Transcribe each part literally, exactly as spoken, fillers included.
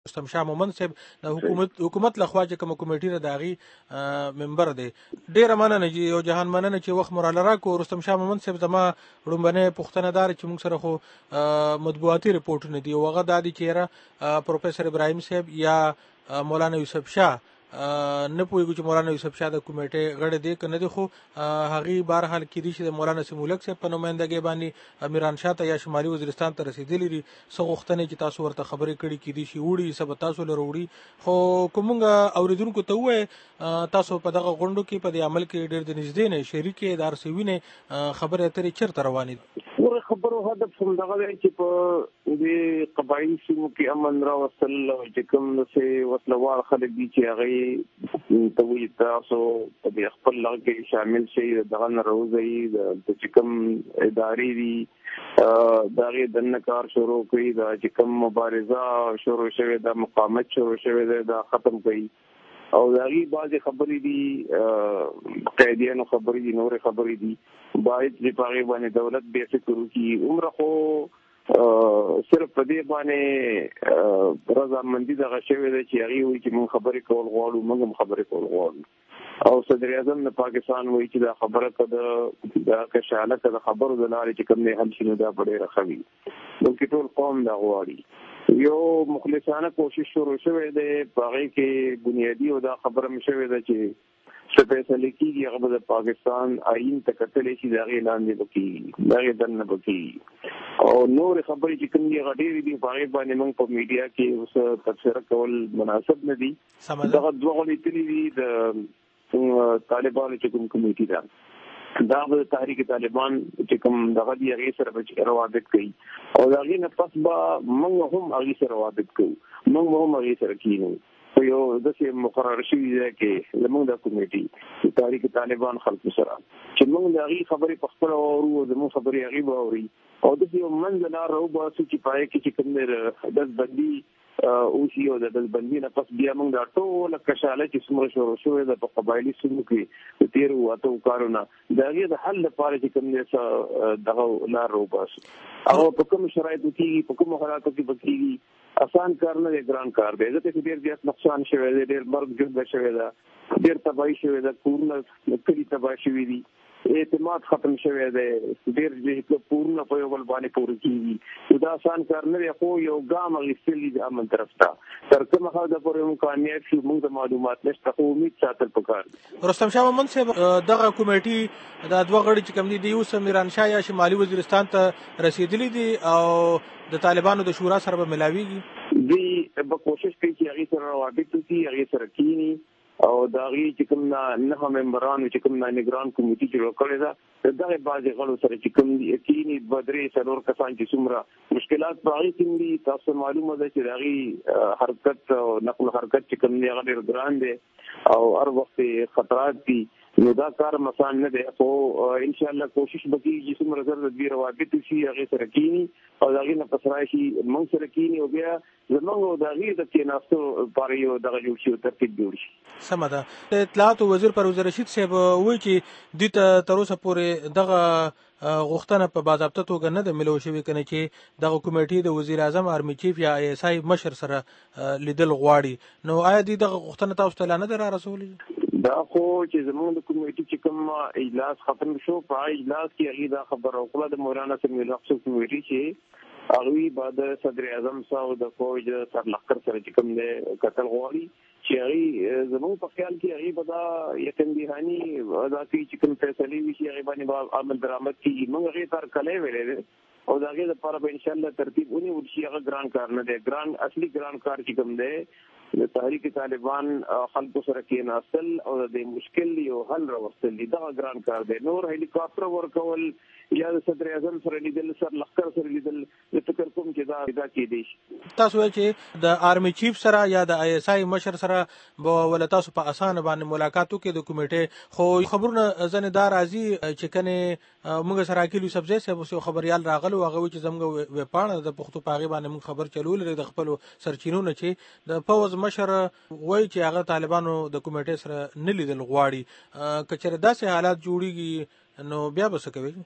رستم شاه مومند صاحب د حکومت حکومت لخوا چې کوم کمیټې د داغي ممبر دی. ډیره مننه چې یو جهان مننه چې وخت مراله راکو. رستم شاه مومند صاحب زما وړومبنه پوښتنه دار چې موږ سره خو مطبوعاتي رپورټونه دي او هغه د دې چیرې پروفیسور ابراهیم صاحب یا مولانا یوسف شاه نه پوهیږو چې مولانا یوسف شاه د کمیټې غړی دی که نه دی، خو هغې بهرحال کیدای شي د مولانا سیمولک صاحب په نمایندګۍ باندې امیران شاه ته یا شمالي وزیرستان ته رسېدلي دي. څه غوښتنې چې تاسو ورته خبرې کړي کیدای شي وړي، څه به تاسو لره وړي. خو که مونږ اورېدونکو ته ووایې تاسو په دغه غونډو کې په دې عمل کې ډېر د نږدې نه شریک یې، د هر څه وینې، خبرې اترې چېرته روانې دي؟ خبرو هدف همدغه دی چې په دې قبایلي سیمو کې امن راوستل او چې کوم داسې وسلوال خلک دي چې هغې ته وایي تاسو په دې خپل لغه کې شامل شئ، د دغه نه راوځئ، د چې کوم ادارې دي د هغې دننه کار شروع کړي، دا چې کوم مبارزه شروع شوې ده، مقاومت شروع شوی دی، دا ختم کړي. او د هغې بعضې خبرې دي، قیدیانو خبرې دي، نورې خبرې دي، باید چې په هغې باندې دولت بیا فکر وکړي. عمره خو صرف په دې باندې رضامندي دغه شوې ده چې هغې وایي چې موږ خبرې کول غواړو، موږ هم خبرې کول غواړو. او صدر اعظم د پاکستان وایي چې دا خبره که د دا کشاله که د خبرو د لارې چې کوم دی حل شي نو دا به ډېره ښه وي، بلکې ټول قوم دا غواړي. یو مخلصانه کوشش شروع شوی دی، په هغې کې بنیادي او دا خبره هم شوې ده چې څه فیصلې کېږي هغه به د پاکستان آئین ته کتلی شي، د هغې لاندې به کېږي، د هغې دننه به کېږي. او نورې خبرې چې کوم دي هغه ډېرې دي، په هغې باندې موږ په میډیا کې اوس تبصره کول مناسب نه دي. دغه دوه غونډې تللي دي، د طالبانو چې کوم کمیټي ده دا به تحریک طالبان چې کوم دغه دي هغې سره به روابط کوي، او د هغې نه پس به موږ هم هغې سره روابط کوو، موږ به هم هغې سره کینو. په یو داسې مقرر شوي ځای کې زموږ دا کمیټي د تحریک طالبان خلکو سره چې موږ د هغې خبرې په خپله واورو او زموږ خبرې هغې به واوري، او داسې یو منځ لار راوباسو چې په هغې کې چې کوم دی ډزبندي اوسي، او د ډزبندي نه پس بیا موږ دا ټوله کشاله چې څومره شروع شوې ده په قبایلي سیمو کې د تېرو اتو کالو نه، د هغې د حل لپاره چې کوم دی څه دغه لار راوباسو. هغه په کومو شرایطو کېږي، په کومو حالاتو کې به کېږي، آسان کار نه دی، ګران کار دی، ځکه چې ډېر زیات نقصان شوی دی، ډېر مرګ ژوبله شوې ده، ډېر تباهي شوې ده، کورونه کلي تباه شوي دي، اعتماد ختم شوی دی، ډېر کورونه په یو بل باندې پوره کېږي. نو دا آسان کار نه دی، خو یو ګام اخیستل دي د امن طرف ته. تر کومه حده پورې موږ کامیاب شو موږ ته معلومات نشته، خو امید ساتل پکار دي. رستم شاه مومند صاحب دغه کمیټې دا دوه غړي چې کوم دي، دی اوس امیران شاه یا شمالي وزیرستان ته رسېدلي دي او د طالبانو د شورا سره به ملاویږي. دوی به کوشش کوي چې هغې سره روابط وکړي، هغې سره کښېني، او د هغې چې کوم نهه ممبرانو چې کوم نګران کمیټي جوړه کړې ده، د دغې بعضې غړو سره چې کوم کښېني، دوه درې څلور کسان چې څومره مشکلات په هغې کې دي، تاسو معلومه ده چې د هغې حرکت او نقل حرکت چې کوم دی هغه ډېر ګران دی او هر وخت خطرات دي، نو دا کار مسان نه دی. خو انشاءالله کوشش به کېږي چې څومره زر د دوی روابط وشي، هغې سره کښېني او د هغې نه پس راشي موږ سره کښېني، او بیا زموږ او د هغې د کښېناستو لپاره یو دغه جوړ شي او ترتیب جوړ شي. سمه ده. د اطلاعاتو وزیر پرویز رشید صاحب وایي چې دوی ته تر اوسه پورې دغه غوښتنه په باضابطه توګه نه ده ملو شوې، کنه چې دغه کمیټې د وزیر اعظم آرمي چیف یا آی اس آی مشر سره لیدل غواړي. نو آیا دوی دغه غوښتنه تاسو ته لا نه ده را رسولې؟ دا خو چې زموږ د کمیټې چې کوم اجلاس ختم شو، په هغه اجلاس کې هغې دا خبره وکړه د مولانا سمیع صاحب کمیټې چې هغوی به د صدر اعظم صاحب د فوج سرلښکر سره چې کوم دی کتل غواړي، چې هغې زموږ په خیال کې هغې به دا یقین دهاني دا کوي چې کوم فیصلې وشي هغې باندې به عمل درآمد کېږي. موږ هغې ته هرکلی ویلی دی او د هغې لپاره به انشاءالله ترتیب ونیول شي. هغه ګران کار نه دی، ګران اصلي ګران کار چې کوم دی د تحریک طالبان خلکو سره کېناستل او د دې مشکل یو حل راوستل دي، دغه ګران کار دی. نور هلیکاپټر ورکول یا د صدر اعظم سره لیدل، سرلښکر سره لیدل، زه فکر کوم چې دا دا کېدی شي. تاسو وایئ چې د آرمي چیف سره یا د آی اس آی مشر سره به ول تاسو په اسانه باندې ملاقات وکړئ د کمیټې، خو خبرونه ځنې دا راځي چې کنې موږ سره عقیل یوسفزی صاحب اوس یو خبریال راغلی و، هغه وایي چې زموږ ویبپاڼه د پښتو په هغې باندې موږ خبر چلولی د خپلو سرچینو نه چې د پوځ مشر وایي چې هغه طالبانو د کمیټې سره نه لیدل غواړي. که چېرې داسې حالات جوړېږي نو بیا به څه کوئ؟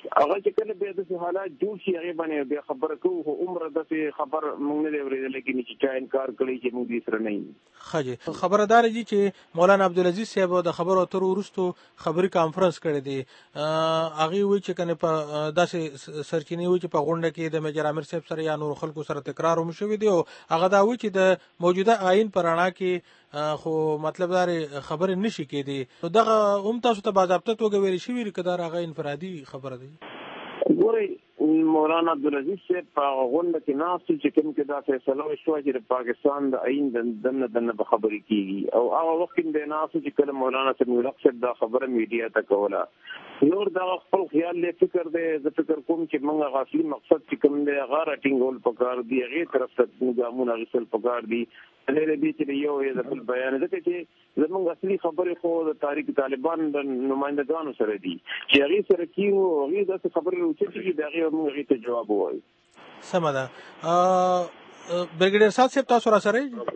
هغه چې کله به د حالات جوړ شي هغه باندې بیا خبره کوو خو عمر د خبر موږ نه دی اورېدل لیکن چې چا انکار کړی چې موږ یې سره نه یو. خجه خبردار دي چې مولانا عبدالعزيز صاحب د خبرو تر ورستو خبري کانفرنس کړی دی هغه وی چې کنه په داسې سرچینی وی چې په غونډه کې د میجر امیر صاحب سره یا نور خلکو سره تکرار هم شوی دی او هغه دا وی چې د موجوده آئین پر اړه کې خو مطلب دار خبر نشي کېدی نو دغه هم تاسو ته باضابطه توګه ویل شوی کدار هغه انفرادي خبره دی. ګورئ مولانا عبدالعزيز صاحب په غونډه کې ناست چې کوم کې دا فیصله وشوه چې د پاکستان د آئین د دنه دنه په خبرې کیږي او هغه وخت کې ناست چې کله مولانا سمیع الحق صاحب دا خبره میډیا ته کوله نور دا خپل خیال له فکر دی زه فکر کوم چې موږ غاصلي مقصد چې کوم دی هغه راټینګول پکار دی هغه طرف ته نظامونه غسل پکار دی نه لري چې یو یې د خپل بیان ځکه چې زموږ اصلي خبرې خو د تاریخ طالبان د نمائندګانو سره دي چې هغه سره کیو هغه د خبرې وروچې چې دا هغه موږ ته جواب وایي. سم ده. برګډیر صاحب تاسو را سره ا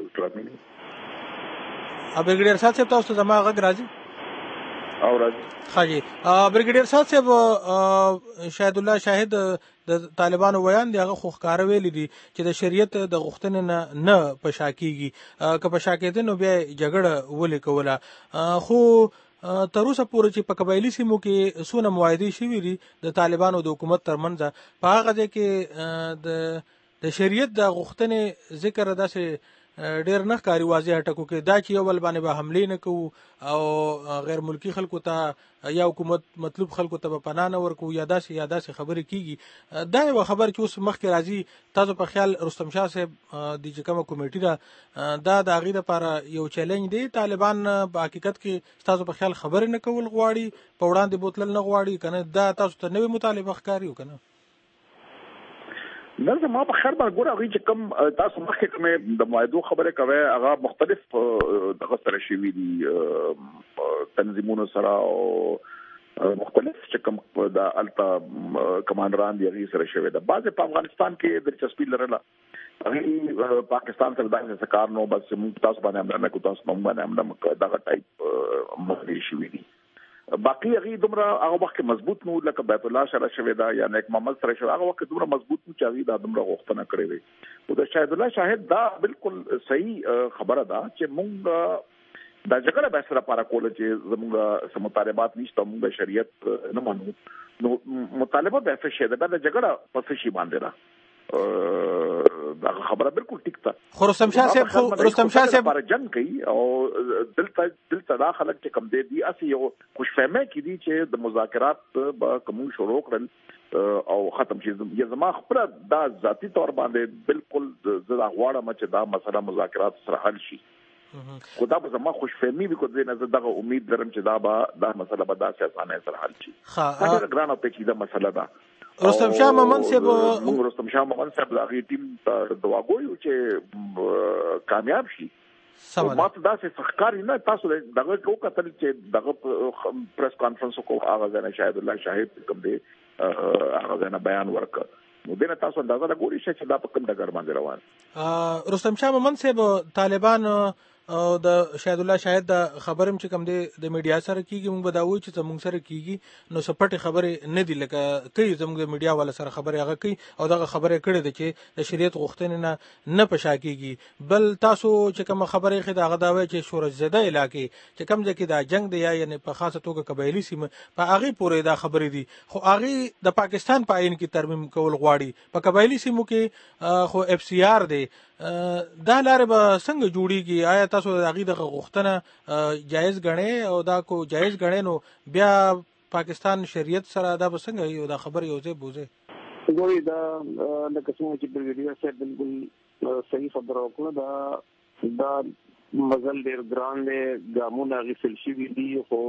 برګډیر صاحب تاسو زما غږ راځي او راځي خاجي برګډیر صاحب شاهد الله شاهد د طالبانو ویان دی هغه خو ښکار ویل دي چې د شریعت د غوښتنې نه نه پشاکیږي که پشاکېده نو بیا جګړه ولې کوله خو تر اوسه پورې چې په قبایلي سیمو کې څونه معاهدې شوي دي د طالبانو د حکومت ترمنځ په هغه ځای کې د د شریعت د غوښتنې ذکر داسې ډیر نه ښکاري واضح ټکو کې دا چې یو بل باندې به حمله نه کوو او غیر ملکی خلکو ته یا حکومت مطلوب خلکو ته په پناه نه ورکو یا داسې یا داسې خبرې کیږي دا یو خبر چې اوس مخکې راځي تاسو په خیال رستم شاه صاحب د چې کومه کمیټه ده دا د هغې لپاره یو چیلنج دی طالبان په حقیقت کې تاسو په خیال خبرې نه کول غواړي په وړاندې بوتلل نه غواړي کنه دا تاسو ته نوې مطالبه ښکاري کنه نه ما په خیر باندې ګوره هغه چې کوم تاسو مخکې کومه د معاهدو خبره کوي هغه مختلف دغه سره شوي دي تنظیمونو سره او مختلف چې کوم د التا کمانډران دی هغه سره شوي ده بعض په افغانستان کې دلچسپي لرله هغه پاکستان سره دغه کار نو بس موږ تاسو باندې امر نه کوو تاسو باندې امر نه دغه ټایپ مخې شوي دي باقي هغه دومره هغه وخت مضبوط نو لکه بیت الله سره شوی دا یا نیک محمد سره شوی هغه وخت دومره مضبوط نو چې هغه دا دومره غوښتنه کړې وي او د شاهد الله شاهد دا بالکل صحیح خبره ده چې موږ دا جګړه به سره لپاره کوله چې زموږ سمطالبات نشته موږ شریعت نه مانو نو مطالبه به څه شي ده دا جګړه په څه شي باندې ده دا خبره بالکل ټیک ده خو رستم شاه صاحب خو رستم شاه صاحب پر جنگ کوي او دلته دلته دا خلک چې کم دی دي اسی یو خوشفهمه کې دي چې د مذاکرات به کوم شروع کړل او ختم شي یا زما خپل دا ذاتی تور باندې بالکل زړه غواړم چې دا مسله مذاکرات سره حل شي خو دا به زما خوشفهمي به کوي نه زه امید لرم چې دا به دا مسله به دا اسانه سره حل شي ها دا ګرانه پیچیده مسله ده. رستم شاه ممن صاحب موږ رستم شاه ممن صاحب د هغې ټیم ته دعا کوو چې کامیاب شي ما ته داسې ښکاري نه تاسو دغه وکتل چې دغه پریس کانفرنس وکړو هغه ځای نه شاهد الله شاهد کوم دی هغه ځای نه بیان ورکړ نو دې نه تاسو اندازه لګولی شئ چې دا په کوم ډګر باندې روان رستم شاه ممن صاحب طالبان او د شاهد الله شاهد د خبرم چې کوم دی د میډیا سره کیږي موږ به دا وایو چې زموږ سره کیږي نو سپټ خبرې نه دي لکه کوي زموږ د میډیا والا سره خبرې هغه کوي او دغه خبرې کړې ده چې د شریعت غوښتنې نه نه پشا کیږي بل تاسو چې کوم خبرې خې دا غدا وای چې شورش زده علاقې چې کوم ځکه دا جنگ دی یا یعنی په خاصه توګه قبایلی سیمه په هغه پورې دا خبرې دي خو هغه د پاکستان په عین کې ترمیم کول غواړي په قبایلی سیمو کې خو اف سی آر دی دا لارې به څنګه جوړیږي آیا تاسو د هغې دغه غوښتنه جایز ګڼئ او دا کو جایز ګڼئ نو بیا پاکستان شریعت سره دا به څنګه یو دا خبر یو ځای بوځئ ګورئ دا لکه څنګه چې بریګیډیر صاحب بالکل صحیح خبره وکړه دا دا مزل ډېر ګران دی ګامونه اخیستل شوي دي خو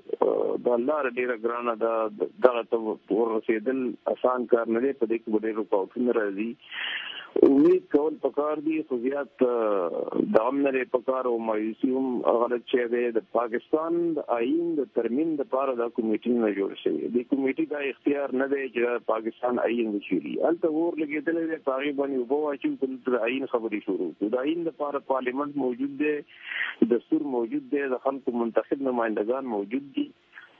دا لاره ډېره ګرانه ده دغه ته ورسېدل اسان کار نه دی په دې کې به ډېر رکاوټونه راځي امید کول پکار دي خو زیات دام نه پکار او مایوسي هم غلط شی دی د پاکستان د آئین د ترمیم لپاره دا کمیټه نه جوړ شوې د کمیټې دا اختیار نه دی چې پاکستان آئین وشوري الته ور لګیدل دی پاغي باندې وبو چې د آئین خبرې شروع د آئین لپاره پارلیمنت موجود دی دستور موجود دی د خلکو منتخب نمائندگان موجود دي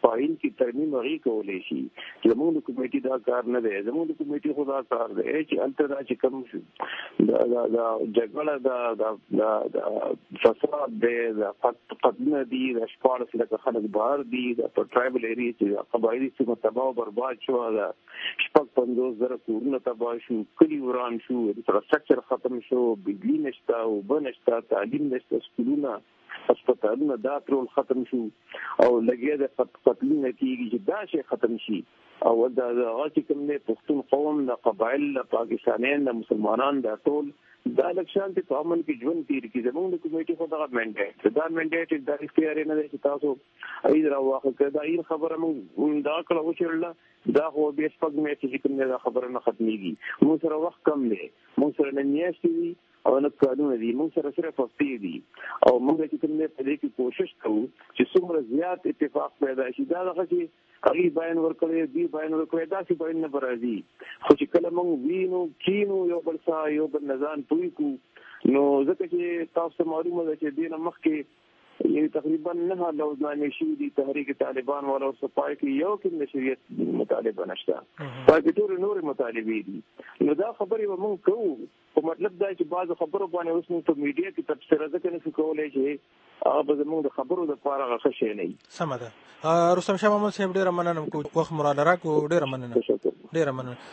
قوانین کې ترمیم هغه کولای شي. زموږ د کمیټې دا کار نه دی، زموږ د کمیټې خو دا کار دی چې الته دا چې کوم دا دا جګړه دا د فساد دی، د قتلونه دي، د شپاړس لکه خلک بهر دي، د په ټرایبل ایریا چې قبایلي سیمه تباه او برباد شو، د شپږ پنځوس زره کورونه تباه شو، کلي وران شو، انفراستراکچر ختم شو، بجلی نشته، اوبه نشته، تعلیم نشته، سکولونه هسپتالونه دا ټول ختم شو او لګیا د قتلونه کېږي چې دا شی ختم شي. او دا هغه چې کوم دی پښتون قوم د قبایل د پاکستانیان د مسلمانان دا ټول دا لکشان ته په امن کې ژوند تیر کړي. زموږ د کمیټې خو دغه منډیټ دا منډیټ د اختیار نه دی چې تاسو اې راواخه کړه. دا یې خبره موږ دا کړه وچرله دا خو به شپږ مې چې کوم دا خبره نه ختميږي. موږ سره وخت کم دی، موږ سره نه نیاستي او نه قانون دي، موږ سره صرف هفتې دي او موږ چې کوم په دې کې کوشش کوو چې څومره زیات اتفاق پیدا شي. دا دغه چې هغه بیان ورکړي دی بیان ورکړي دا چې بیان نه برازي، خو چې کله موږ وینو کینو یو بل سره یو بل نزان پوي کو نو ځکه چې تاسو معلومه ده چې دینه مخکې یعنی تقریبا نه لوزنامې شي دي تحریک طالبان والا او صفای کې یو کې نشریت مطالبه نشته، باقي ټول نور مطالبې دي. نو دا خبرې به موږ کوو، خو مطلب دا چې بعض خبرو باندې اوس موږ په میډیا کې تبصره ځکه نشو کولی چې هغه به زموږ د خبرو دپاره هغه ښه شی نه وي. سمه ده. رستم شاه محمد صاحب ډېره مننه، وخت مو راله راکړو، ډېره مننه ډېره مننه.